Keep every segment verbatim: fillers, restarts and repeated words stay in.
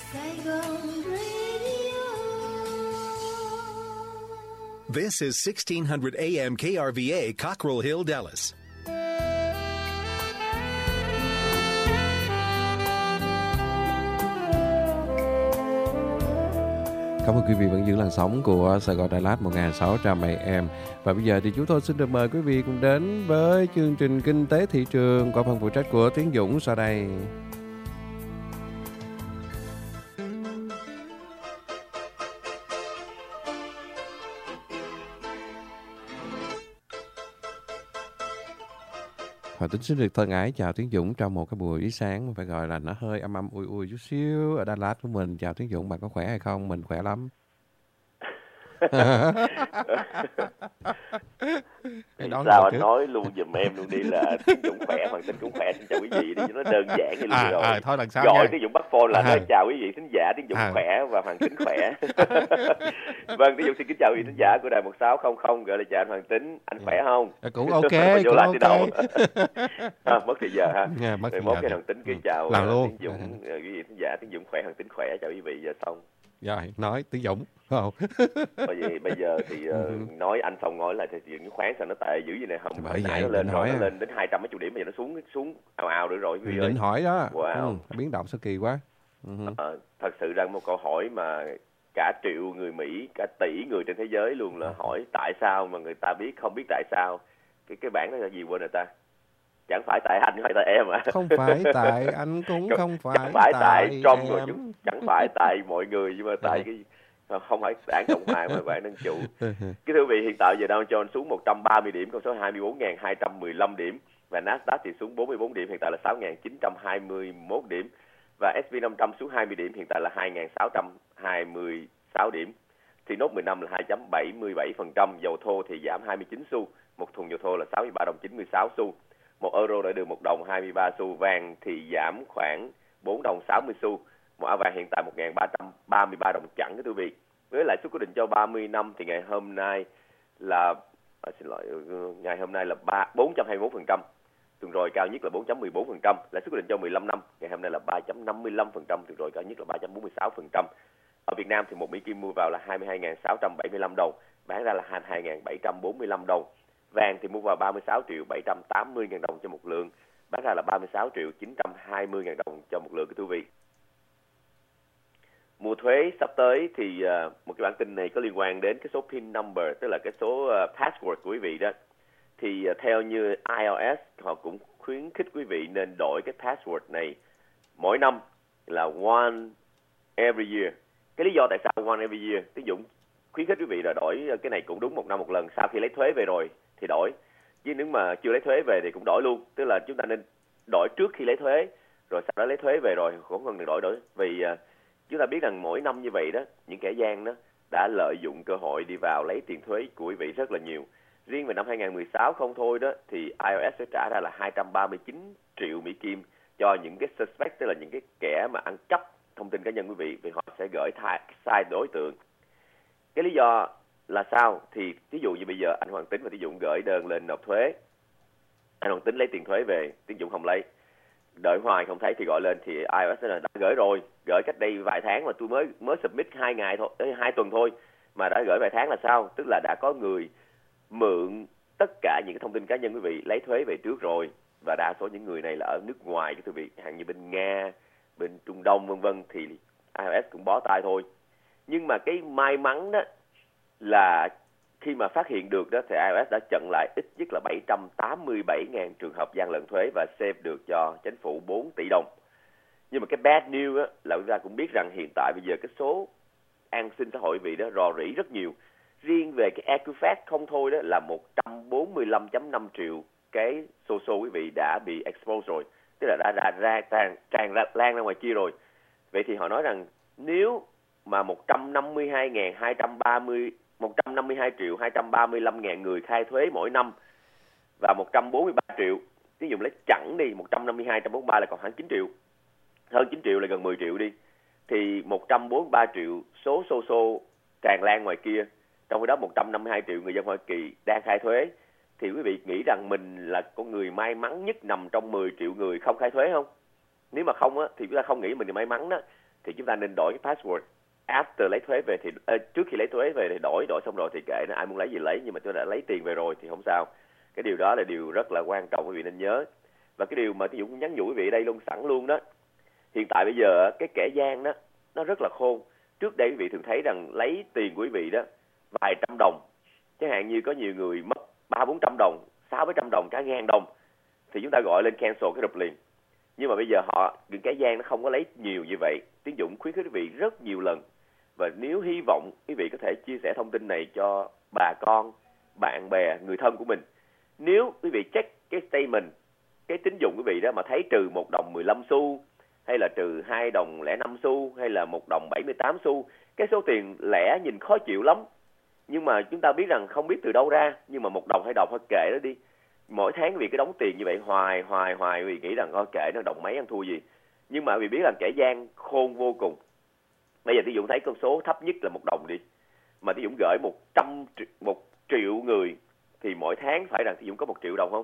This is sixteen hundred A M K R V A, Cockrell Hill, Dallas. Cảm ơn quý vị vẫn giữ làn sóng của Sài Gòn Đà Lạt một nghìn sáu trăm A M. Và bây giờ thì chúng tôi xin được mời quý vị cùng đến với chương trình Kinh tế thị trường qua phần phụ trách của Tiến Dũng sau đây. Và Tính xin được thân ái chào Tiến Dũng trong một cái buổi sáng phải gọi là nó hơi âm âm ui ui chút xíu ở Đà Lạt của mình. Chào Tiến Dũng, bạn có khỏe hay không? Mình khỏe lắm. Sao anh nói luôn giùm em luôn đi là Tiến Dũng khỏe, Hoàng Tính cũng khỏe, xin chào quý vị đi cho nó đơn giản như à, rồi. À, thôi lần sau gọi nha. Tiến Dũng bắt phone là à. nói chào quý vị thính giả, Tiến Dũng à. khỏe và Hoàng Tính khỏe. Vâng, Tiến Dũng xin kính chào quý vị thính giả của đài một sáu không không, gọi là chào anh Hoàng Tính, anh khỏe không? À, cũng ok, vô cũng ok. Đâu. à, mất thời giờ ha. Yeah, mất rồi mốt cái Hoàng Tính cứ chào Tiến Dũng, à. quý vị thính giả, Tiến Dũng khỏe, Hoàng Tính khỏe, chào quý vị giờ xong. Rồi, nói Tiến Dũng. Không. Bởi vì bây giờ thì uh, nói anh xong nói lại thì những khoáng sao nó tệ dữ vậy này, không hồi nãy nó lên rồi, nó lên đến hai trăm mấy chục điểm, bây giờ nó xuống xuống ào ào nữa rồi. Định hỏi đó. Wow. Ừ, biến động sao kỳ quá. Uh-huh. Uh, thật sự ra một câu hỏi mà cả triệu người Mỹ, cả tỷ người trên thế giới luôn là hỏi tại sao mà người ta biết không biết tại sao. Cái cái bảng đó là gì quên rồi ta? Chẳng phải tại anh hay tại em à? Không phải tại anh cũng không phải, chẳng phải tại, tại Trump rồi, chẳng phải tại mọi người, nhưng mà tại cái không phải đảng Cộng hòa mà đảng Dân Chủ. Cái thưa quý vị, hiện tại giờ Dow Jones xuống một trăm ba mươi điểm, con số hai mươi bốn nghìn hai trăm mười lăm điểm, và Nasdaq thì xuống bốn mươi bốn điểm, hiện tại là sáu nghìn chín trăm hai mươi mốt điểm, và ét and pê năm trăm xuống hai mươi điểm, hiện tại là hai nghìn sáu trăm hai mươi sáu điểm. Thì nốt mười năm là hai phẩy bảy mươi bảy phần trăm, dầu thô thì giảm hai mươi chín xu, một thùng dầu thô là sáu mươi ba đồng chín mươi sáu xu, một euro đã được một đồng hai mươi ba xu, vàng thì giảm khoảng bốn đồng sáu mươi xu, một ounce vàng hiện tại một nghìn ba trăm ba mươi ba đồng chẵn. Cái thưa quý vị, với lãi suất cố định cho ba mươi năm thì ngày hôm nay là à, xin lỗi ngày hôm nay là bốn trăm hai mươi mốt phần trăm, tuần rồi cao nhất là bốn phẩy mười bốn phần trăm. Lãi suất cố định cho mười lăm năm ngày hôm nay là ba phẩy năm mươi lăm phần trăm, tuần rồi cao nhất là ba phẩy bốn mươi sáu phần trăm. Ở Việt Nam thì một Mỹ Kim mua vào là hai mươi hai nghìn sáu trăm bảy mươi lăm đồng, bán ra là hai mươi hai nghìn bảy trăm bốn mươi lăm đồng. Vàng thì mua vào ba mươi sáu triệu bảy trăm tám mươi nghìn đồng cho một lượng, bán ra là ba mươi sáu triệu chín trăm hai mươi nghìn đồng cho một lượng. Cái thưa quý vị, mùa thuế sắp tới thì uh, một cái bản tin này có liên quan đến cái số pin number, tức là cái số uh, password của quý vị đó. Thì uh, theo như i rờ ét họ cũng khuyến khích quý vị nên đổi cái password này mỗi năm là one every year. Cái lý do tại sao one every year, Tiến Dũng khuyến khích quý vị là đổi cái này cũng đúng một năm một lần, sau khi lấy thuế về rồi thì đổi, chứ nếu mà chưa lấy thuế về thì cũng đổi luôn. Tức là chúng ta nên đổi trước khi lấy thuế, rồi sau đó lấy thuế về rồi cũng không cần đổi đổi. Vì uh, chúng ta biết rằng mỗi năm như vậy đó, những kẻ gian đó đã lợi dụng cơ hội đi vào lấy tiền thuế của quý vị rất là nhiều. Riêng về năm hai nghìn mười sáu không thôi đó thì i rờ ét sẽ trả ra là hai trăm ba mươi chín triệu Mỹ Kim cho những cái suspect, tức là những cái kẻ mà ăn cắp thông tin cá nhân quý vị, vì họ sẽ gửi sai đối tượng. Cái lý do là sao? Thì ví dụ như bây giờ anh Hoàng Tính và Tiến Dũng gửi đơn lên nộp thuế, anh Hoàng Tính lấy tiền thuế về, Tiến Dũng không lấy, đợi hoài không thấy thì gọi lên thì i rờ ét là đã gửi rồi, gửi cách đây vài tháng mà tôi mới mới submit hai ngày thôi, hai tuần thôi mà đã gửi vài tháng là sao? Tức là đã có người mượn tất cả những cái thông tin cá nhân quý vị lấy thuế về trước rồi, và đa số những người này là ở nước ngoài, cái quý vị, hàng như bên Nga, bên Trung Đông vân vân, thì i rờ ét cũng bó tay thôi. Nhưng mà cái may mắn đó là khi mà phát hiện được đó thì i rờ ét đã chặn lại ít nhất là bảy trăm tám mươi bảy nghìn trường hợp gian lận thuế và save được cho chính phủ bốn tỷ đồng. Nhưng mà cái bad news á, là chúng ta cũng biết rằng hiện tại bây giờ cái số an sinh xã hội vị đó rò rỉ rất nhiều. Riêng về cái Equifax không thôi đó là một trăm bốn mươi lăm phẩy năm triệu cái số số quý vị đã bị expose rồi, tức là đã ra ra tràn tràn ra lan ra ngoài kia rồi. Vậy thì họ nói rằng nếu mà một trăm năm mươi hai nghìn hai trăm ba mươi một trăm năm mươi hai triệu hai trăm ba mươi lăm nghìn người khai thuế mỗi năm và một trăm bốn mươi ba triệu, ví dụ lấy chẵn đi, một trăm năm mươi hai, một trăm bốn mươi ba là còn khoảng chín triệu, hơn chín triệu là gần mười triệu đi, thì một trăm bốn mươi ba triệu số xô xô tràn lan ngoài kia, trong khi đó một trăm năm mươi hai triệu người dân Hoa Kỳ đang khai thuế, thì quý vị nghĩ rằng mình là con người may mắn nhất nằm trong mười triệu người không khai thuế không? Nếu mà không á, thì chúng ta không nghĩ mình là may mắn đó, thì chúng ta nên đổi cái password after lấy thuế về thì uh, trước khi lấy thuế về thì đổi đổi xong rồi thì kệ nó, ai muốn lấy gì lấy, nhưng mà tôi đã lấy tiền về rồi thì không sao. Cái điều đó là điều rất là quan trọng quý vị nên nhớ. Và cái điều mà tôi cũng nhắn nhủ quý vị ở đây luôn sẵn luôn đó, hiện tại bây giờ cái kẻ gian đó nó rất là khôn. Trước đây quý vị thường thấy rằng lấy tiền của quý vị đó vài trăm đồng, chẳng hạn như có nhiều người mất ba bốn trăm đồng, sáu bảy trăm đồng, cả ngàn đồng, thì chúng ta gọi lên cancel cái rụp liền. Nhưng mà bây giờ họ, những kẻ gian nó không có lấy nhiều như vậy. Tín dụng khuyến khích quý vị rất nhiều lần, và nếu hy vọng quý vị có thể chia sẻ thông tin này cho bà con, bạn bè, người thân của mình. Nếu quý vị check cái statement, cái tín dụng quý vị đó mà thấy trừ một đồng mười lăm xu, hay là trừ hai đồng lẻ năm xu, hay là một đồng bảy mươi tám xu, cái số tiền lẻ nhìn khó chịu lắm. Nhưng mà chúng ta biết rằng không biết từ đâu ra, nhưng mà một đồng hai đồng thôi kệ đó đi. Mỗi tháng quý vị cứ đóng tiền như vậy hoài hoài hoài, quý vị nghĩ rằng thôi kệ nó đồng mấy ăn thua gì. Nhưng mà quý vị biết rằng kẻ gian khôn vô cùng. Bây giờ Tí Dũng thấy con số thấp nhất là một đồng đi, mà Tí Dũng gửi một trăm một triệu người thì mỗi tháng phải rằng Tí Dũng có một triệu đồng không?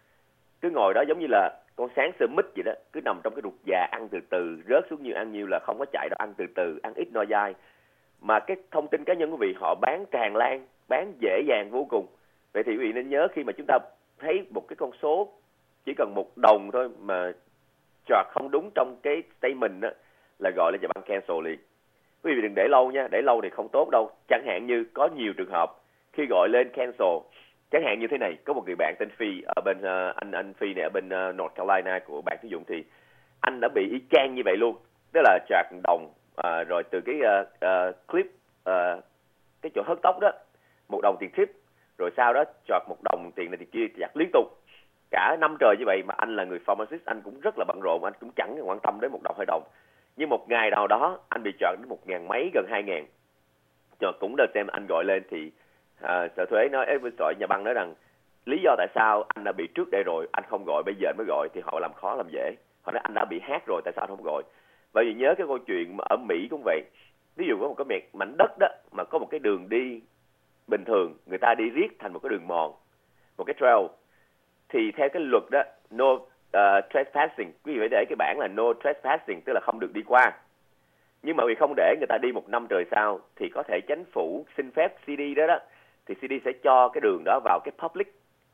Cứ ngồi đó giống như là con sáng sơ mít vậy đó, cứ nằm trong cái ruột già ăn từ từ, rớt xuống nhiều ăn nhiều, là không có chạy đâu, ăn từ từ, ăn ít no dai. Mà cái thông tin cá nhân của quý vị họ bán tràn lan, bán dễ dàng vô cùng. Vậy thì quý vị nên nhớ, khi mà chúng ta thấy một cái con số chỉ cần một đồng thôi mà chọt không đúng trong cái statement đó, là gọi lên cho băng cancel liền. Quý vị đừng để lâu nha, để lâu thì không tốt đâu. Chẳng hạn như có nhiều trường hợp khi gọi lên cancel, chẳng hạn như thế này, có một người bạn tên Phi ở bên uh, anh anh Phi này ở bên uh, North Carolina của bạn sử dụng, thì anh đã bị y chang như vậy luôn. Tức là chọt đồng uh, rồi từ cái uh, uh, clip uh, cái chỗ hớt tóc đó, một đồng tiền tip, rồi sau đó chọt một đồng tiền này thì kia, chặt liên tục cả năm trời như vậy. Mà anh là người pharmacist, anh cũng rất là bận rộn, anh cũng chẳng quan tâm đến một đồng hai đồng. Nhưng một ngày nào đó anh bị chọt đến một ngàn mấy, gần hai ngàn. Rồi cũng đợt xem anh gọi lên thì à, sở thuế nói, với sở nhà băng nói rằng lý do tại sao anh đã bị trước đây rồi, anh không gọi, bây giờ anh mới gọi, thì họ làm khó làm dễ. Họ nói anh đã bị hack rồi, tại sao anh không gọi? Bởi vì nhớ cái câu chuyện mà ở Mỹ cũng vậy. Ví dụ có một cái mảnh đất đó mà có một cái đường đi bình thường, người ta đi riết thành một cái đường mòn, một cái trail, thì theo cái luật đó, no uh, trespassing, quý vị phải để cái bảng là no trespassing, tức là không được đi qua. Nhưng mà vì không để người ta đi một năm trời sau, thì có thể chính phủ xin phép xê đê đó đó, thì xê đê sẽ cho cái đường đó vào cái public.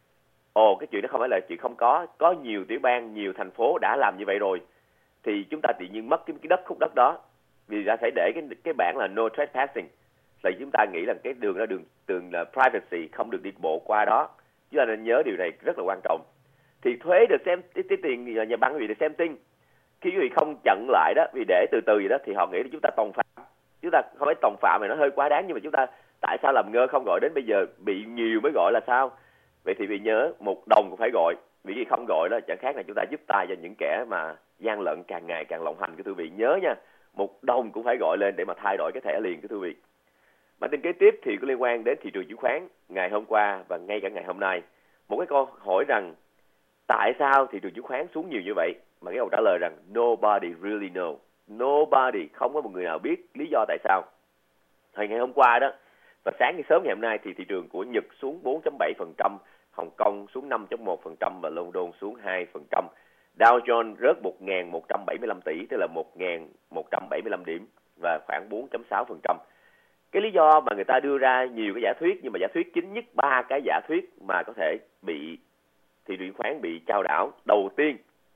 Ồ, cái chuyện đó không phải là chuyện không có, có nhiều tiểu bang, nhiều thành phố đã làm như vậy rồi. Thì chúng ta tự nhiên mất cái, cái đất khúc đất đó, vì đã phải để cái cái bảng là no trespassing, là chúng ta nghĩ là cái đường đó đường đường là privacy, không được đi bộ qua đó. Chúng ta nên nhớ điều này rất là quan trọng. Thì thuế được xem cái, cái tiền nhà băng, quý vị được xem tin. Khi quý vị không chặn lại đó, vì để từ từ vậy đó, thì họ nghĩ là chúng ta tòng phạm. Chúng ta không phải tòng phạm, mà nó hơi quá đáng, nhưng mà chúng ta tại sao làm ngơ không gọi, đến bây giờ bị nhiều mới gọi là sao? Vậy thì vì nhớ, một đồng cũng phải gọi. Vì khi không gọi đó chẳng khác là chúng ta giúp tay cho những kẻ mà gian lận càng ngày càng lộng hành. Cái thưa vị nhớ nha, một đồng cũng phải gọi lên để mà thay đổi cái thẻ liền. Cái thưa vị, bản tin kế tiếp thì có liên quan đến thị trường chứng khoán ngày hôm qua và ngay cả ngày hôm nay. Một cái câu hỏi rằng tại sao thị trường chứng khoán xuống nhiều như vậy, mà cái câu trả lời rằng nobody really know. Nobody, không có một người nào biết lý do tại sao. Thời ngày hôm qua đó, và sáng ngày sớm ngày hôm nay thì thị trường của Nhật xuống bốn phẩy bảy phần trăm, Hồng Kông xuống năm phẩy một phần trăm và London xuống hai phần trăm. Dow Jones rớt một nghìn một trăm bảy mươi lăm tỷ, tức là một nghìn một trăm bảy mươi lăm điểm và khoảng bốn phẩy sáu phần trăm. Cái lý do mà người ta đưa ra nhiều cái giả thuyết, nhưng mà giả thuyết chính nhất, ba cái giả thuyết mà có thể bị thị trường chứng khoán bị chao đảo. Đầu tiên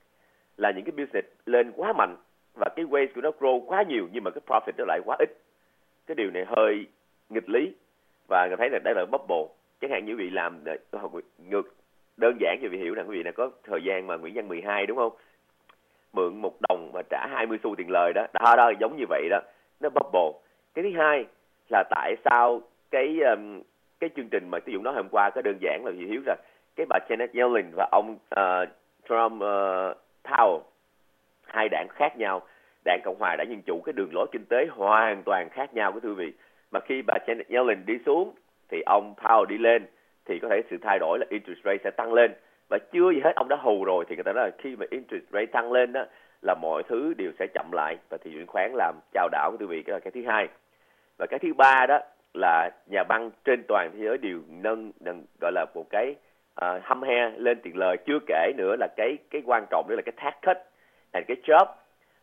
là những cái business lên quá mạnh và cái waste của nó grow quá nhiều, nhưng mà cái profit nó lại quá ít. Cái điều này hơi nghịch lý và người thấy là đây là bubble. Chẳng hạn như quý vị làm ngược, đơn giản cho quý vị hiểu rằng quý vị là có thời gian mà Nguyễn Văn mười hai đúng không? Mượn một đồng mà trả hai mươi xu tiền lời đó, đó, đó giống như vậy đó, nó bubble. Cái thứ hai là tại sao cái um, cái chương trình mà Tí Dũng nói hôm qua có đơn giản là vì hiểu rằng cái bà Janet Yellen và ông uh, Trump uh, Powell, hai đảng khác nhau, đảng Cộng hòa, đảng Dân chủ, cái đường lối kinh tế hoàn toàn khác nhau của thưa vị. Mà khi bà Janet Yellen đi xuống thì ông Powell đi lên, thì có thể sự thay đổi là interest rate sẽ tăng lên. Và chưa gì hết ông đã hù rồi, thì người ta nói là khi mà interest rate tăng lên đó là mọi thứ đều sẽ chậm lại và thị trường chứng khoán làm chao đảo của thưa vị. Cái là cái thứ hai. Và cái thứ ba đó là nhà băng trên toàn thế giới đều nâng, nâng gọi là một cái uh, hăm he lên tiền lời. Chưa kể nữa là cái cái quan trọng nữa là cái tax cut and cái job,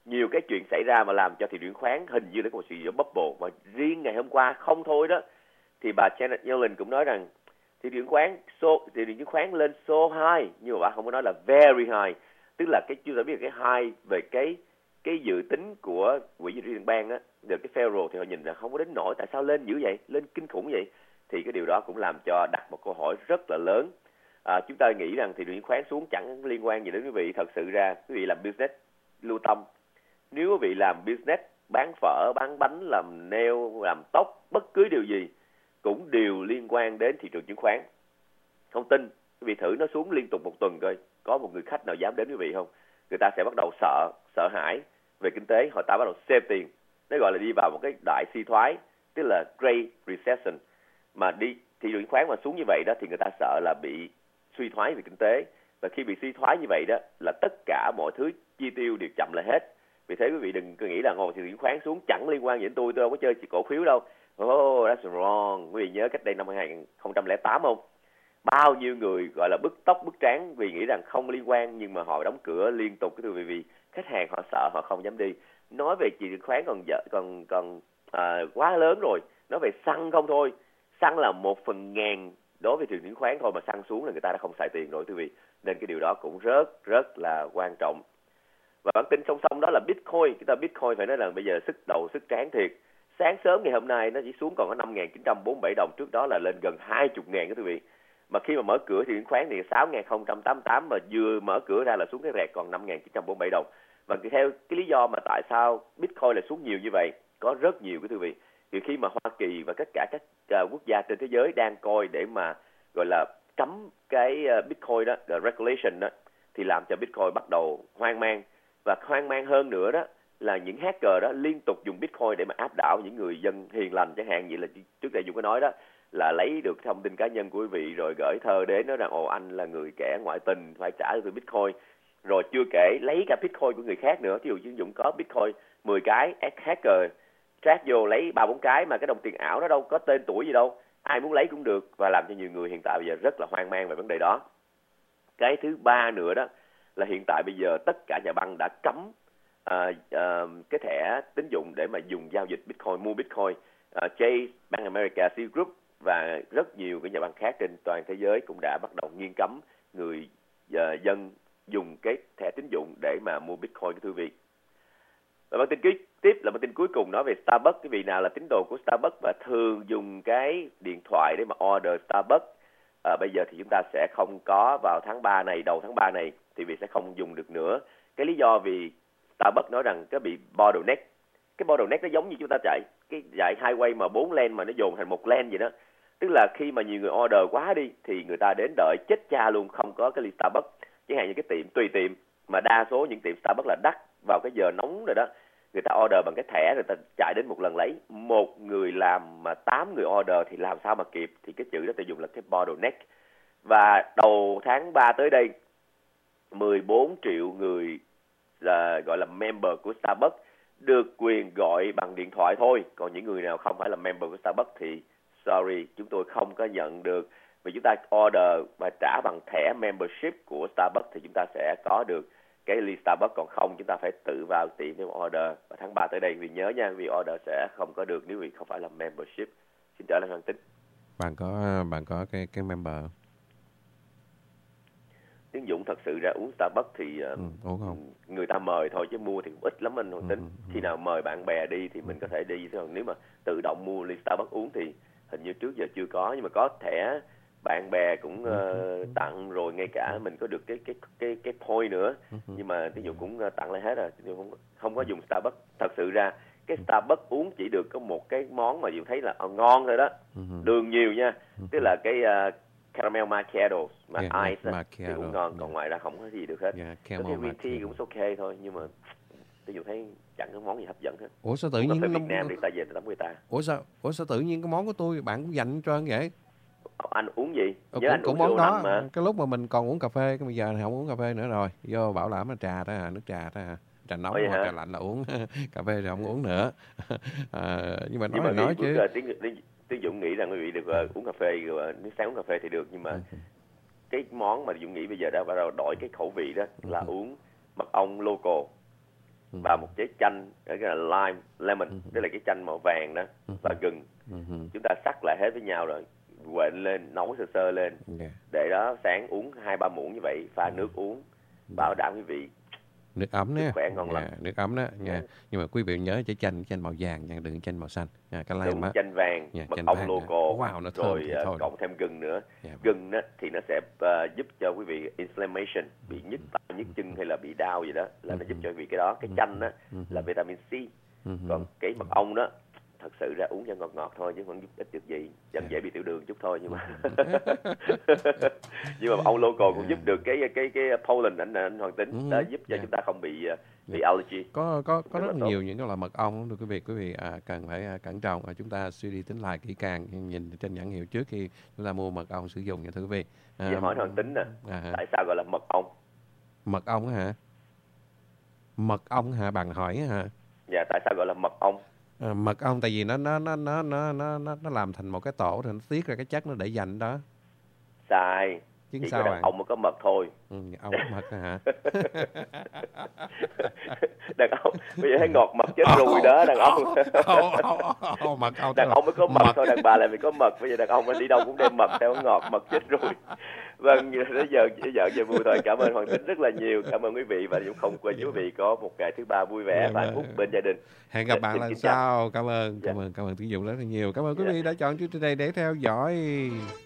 nhiều cái chuyện xảy ra mà làm cho thị trường chứng khoán hình như là một sự bubble. Mà riêng ngày hôm qua không thôi đó, thì bà Janet Yellen cũng nói rằng thị trường chứng khoán so, thị trường chứng khoán lên so high, nhưng mà bà không có nói là very high, tức là cái chưa biết cái high về cái cái dự tính của quỹ dự trữ liên bang á, được cái Federal thì họ nhìn là không có đến nổi, tại sao lên dữ vậy, lên kinh khủng vậy, thì cái điều đó cũng làm cho đặt một câu hỏi rất là lớn. À, chúng ta nghĩ rằng thị trường chứng khoán xuống chẳng liên quan gì đến quý vị. Thật sự ra quý vị làm business lưu tâm, nếu quý vị làm business bán phở, bán bánh, làm nail, làm tóc, bất cứ điều gì cũng đều liên quan đến thị trường chứng khoán. Không tin quý vị thử nó xuống liên tục một tuần coi có một người khách nào dám đến quý vị không. Người ta sẽ bắt đầu sợ sợ hãi về kinh tế, họ ta bắt đầu save tiền, nó gọi là đi vào một cái đại suy thoái, tức là Great Recession. Mà đi thị trường chứng khoán mà xuống như vậy đó thì người ta sợ là bị suy thoái về kinh tế, và khi bị suy thoái như vậy đó là tất cả mọi thứ chi tiêu đều chậm lại hết. Vì thế quý vị đừng cứ nghĩ là ngồi thị trường chứng khoán xuống chẳng liên quan gì đến tôi, tôi đâu có chơi chỉ cổ phiếu đâu. Oh, that's wrong. Quý vị nhớ cách đây năm hai không không tám không? Bao nhiêu người gọi là bứt tóc bứt trán vì nghĩ rằng không liên quan, nhưng mà họ đóng cửa liên tục cái vì vì khách hàng họ sợ, họ không dám đi. Nói về thị trường chứng khoán còn còn còn à, quá lớn rồi. Nói về xăng không thôi, xăng là một phần ngàn đối với thị trường chứng khoán thôi, mà xăng xuống là người ta đã không xài tiền rồi quý vị. Nên cái điều đó cũng rất rất là quan trọng. Và bản tin song song đó là Bitcoin. Chúng ta Bitcoin phải nói là bây giờ sức đầu sức trán thiệt. Sáng sớm ngày hôm nay nó chỉ xuống còn có năm nghìn chín trăm bốn mươi bảy đồng, trước đó là lên gần hai mươi nghìn các quý vị. Mà khi mà mở cửa thì chứng khoán thì sáu nghìn không trăm tám mươi tám, mà vừa mở cửa ra là xuống cái rẹt còn năm nghìn chín trăm bốn mươi bảy đồng. Và theo cái lý do mà tại sao Bitcoin lại xuống nhiều như vậy, có rất nhiều cái quý vị. Thì khi mà Hoa Kỳ và tất cả các uh, quốc gia trên thế giới đang coi để mà gọi là cấm cái uh, Bitcoin đó, the regulation đó, thì làm cho Bitcoin bắt đầu hoang mang. Và hoang mang hơn nữa đó là những hacker đó liên tục dùng Bitcoin để mà áp đảo những người dân hiền lành, chẳng hạn như là trước đây Dũng có nói đó, là lấy được thông tin cá nhân của quý vị rồi gửi thơ đến nói rằng ồ anh là người kẻ ngoại tình phải trả từ Bitcoin, rồi chưa kể lấy cả Bitcoin của người khác nữa. Ví dụ như Dũng có Bitcoin mười cái, hacker track vô lấy ba bốn cái, mà cái đồng tiền ảo đó đâu có tên tuổi gì đâu, ai muốn lấy cũng được, và làm cho nhiều người hiện tại bây giờ rất là hoang mang về vấn đề đó. Cái thứ ba nữa đó là hiện tại bây giờ tất cả nhà băng đã cấm à, à, cái thẻ tín dụng để mà dùng giao dịch Bitcoin, mua Bitcoin. à, Chase, Bank America, Citigroup và rất nhiều cái nhà băng khác trên toàn thế giới cũng đã bắt đầu nghiêm cấm người uh, dân dùng cái thẻ tín dụng để mà mua Bitcoin cái thưa vị. Và bản tin tiếp là bản tin cuối cùng nói về Starbucks. Cái vị nào là tín đồ của Starbucks và thường dùng cái điện thoại để mà order Starbucks, à, bây giờ thì chúng ta sẽ không có vào tháng ba này, đầu tháng ba này thì vị sẽ không dùng được nữa. Cái lý do vì Starbucks nói rằng cái bị bottleneck. Cái bottleneck nó giống như chúng ta chạy cái chạy highway mà bốn lane mà nó dồn thành một lane vậy đó. Tức là khi mà nhiều người order quá đi thì người ta đến đợi chết cha luôn, không có cái ly Starbucks. Chẳng hạn như cái tiệm, tùy tiệm, mà đa số những tiệm Starbucks là đắt vào cái giờ nóng rồi đó. Người ta order bằng cái thẻ, người ta chạy đến một lần lấy. Một người làm mà tám người order thì làm sao mà kịp. Thì cái chữ đó ta dùng là cái bottleneck. Và đầu tháng ba tới đây, mười bốn triệu người là gọi là member của Starbucks được quyền gọi bằng điện thoại thôi. Còn những người nào không phải là member của Starbucks thì sorry, chúng tôi không có nhận được. Vì chúng ta order và trả bằng thẻ membership của Starbucks thì chúng ta sẽ có được cái ly Starbucks, còn không chúng ta phải tự vào tiệm để order. Và tháng ba tới đây vì nhớ nha, vì order sẽ không có được nếu vì không phải là membership. Xin trở lại Hoàng Tính. Bạn có bạn có cái cái member? Tiến Dũng thật sự ra uống Starbucks thì uh, ừ, uống không? Người ta mời thôi chứ mua thì cũng ít lắm anh Hoàng Tính. Ừ, ừ, Khi nào mời bạn bè đi thì mình có thể đi, chứ còn nếu mà tự động mua ly Starbucks uống thì hình như trước giờ chưa có. Nhưng mà có thẻ bạn bè cũng uh, tặng rồi, ngay cả mình có được cái cái cái cái point nữa. Nhưng mà Tiến Dũng cũng tặng lại hết rồi, Tiến Dũng không không có dùng Starbucks. Thật sự ra cái Starbucks uống chỉ được có một cái món mà Dũng thấy là oh, ngon thôi đó, đường nhiều nha, tức là cái uh, caramel macchiato mà yeah, ice đó, thì cũng ngon, còn yeah. ngoài ra không có gì được hết. Yeah, có cái green tea cũng ok thôi, nhưng mà tôi dù thấy chẳng có món gì hấp dẫn hết. Ủa sao tự nhiên Việt Nam nó... đi ta về tắm người ta. Ủa sao? Ủa sao tự nhiên cái món của tôi bạn cũng dành trơn vậy? Anh uống gì? Ờ, cũng, cũng món đó. Mà. Cái lúc mà mình còn uống cà phê, cái bây giờ thì không uống cà phê nữa rồi. Do bảo đảm là trà đó, nước trà đó, trà nóng hoặc trà lạnh là uống, cà phê thì không uống nữa. À, nhưng mà nói nhưng mà nói chứ. Tiếng Dũng nghĩ rằng quý vị được uh, uống cà phê, rồi nếu sáng uống cà phê thì được, nhưng mà okay. cái món mà Dũng nghĩ bây giờ đã bắt đầu đổi cái khẩu vị đó là uh-huh. uống mật ong local. và một trái chanh, cái là lime, lemon, tức là cái chanh màu vàng đó, và gừng. Chúng ta sắc lại hết với nhau rồi quện lên, nấu sơ sơ lên, để đó sáng uống hai ba muỗng như vậy, pha nước uống, bảo đảm quý vị. Nước ấm nè, khỏe ngon lắm. Nước ấm đó nha. Yeah. Nhưng mà quý vị nhớ trái chanh chanh màu vàng nha, đừng chanh màu xanh. Yeah, cái đúng, chanh vàng, yeah, mật ong local, wow, nó thơm rồi uh, cộng thêm gừng nữa. Yeah, gừng đó, thì nó sẽ uh, giúp cho quý vị inflammation, bị nhức tay, nhức chân hay là bị đau gì đó, là nó giúp cho quý vị cái đó. Cái chanh đó là vitamin C, còn cái mật ong đó thật sự ra uống cho ngọt ngọt thôi chứ không giúp ích được gì, chẳng dễ bị tiểu đường chút thôi, nhưng mà nhưng mà ong local cũng giúp được cái cái cái pollen ảnh anh Hoàng Tính, đó giúp cho chúng ta không bị bị allergy. Có có có rất, rất nhiều những cái loại mật ong được quý vị quý vị à, cần phải à, cẩn trọng, và chúng ta suy đi tính lại kỹ càng, nhìn trên nhãn hiệu trước khi chúng ta mua mật ong sử dụng nha thưa quý vị. À, Vậy hỏi Hoàng Tính nè, à, tại sao gọi là mật ong? Mật ong hả? Mật ong hả? Bạn hỏi hả? Dạ, tại sao gọi là mật ong? À, mật ong tại vì nó nó nó nó nó nó nó làm thành một cái tổ rồi nó tiết ra cái chất nó để dành đó. Sai. Chứ chỉ sao có đàn à? ông mới có mật thôi. Ừ, ong có mật hả? Đàn ông bây giờ thấy ngọt mật chết rồi đó, đàn ông. Mật ong. Đàn ông mới có mật, mật thôi, đàn bà lại mới có mật. Bây giờ đàn ông đi đâu cũng đem mật theo, ngọt mật chết rồi. Vâng, bây giờ giờ giờ vui thôi. Cảm ơn Hoàng Tính rất là nhiều. Cảm ơn quý vị, và cũng không quên quý vị có một ngày thứ ba vui vẻ và hạnh phúc bên gia đình. Hẹn gặp bạn lần sau. Cảm ơn, cảm ơn, cảm ơn Tiến Dũng rất là nhiều. Cảm ơn quý vị đã chọn chương trình này để theo dõi.